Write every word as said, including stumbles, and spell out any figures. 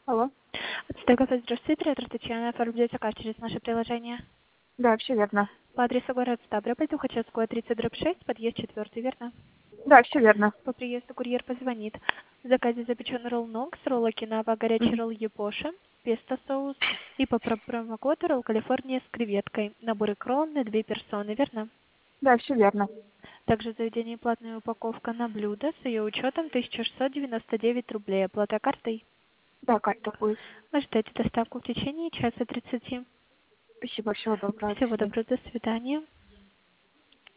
Алло. Стойкофест, здравствуйте, оператор Татьяна, оформляю заказ через наше приложение. Да, все верно. По адресу город Ставрополь, Тухачевская, тридцать, дробь шесть, подъезд четвертый, верно? Да, все верно. По приезду курьер позвонит. В заказе запечен ролл ногс, ролл окинава, горячий Мгм. ролл япоша, песто соус и по про- промокоду ролл Калифорния с креветкой. Набор икрон на две персоны, верно? Да, все верно. Также в заведении платная упаковка на блюдо с ее учетом тысяча шестьсот девяносто девять рублей. Оплата картой. Да, карта будет. Ожидайте доставку в течение часа тридцати. Спасибо, всего доброго. До Всего свидания. доброго, до свидания.